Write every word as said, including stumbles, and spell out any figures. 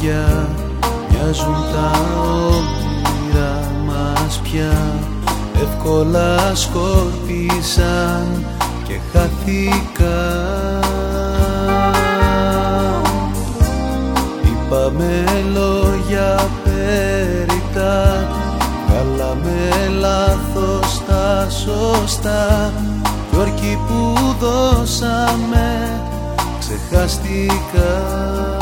λόγια μοιάζουν τα όνειρα μας πια. Εύκολα σκόρπισαν και χάθηκαν. Είπαμε λόγια περιτά, βγάλαμε λάθος τα σωστά, κι όρκοι που δώσαμε ξεχάστηκαν.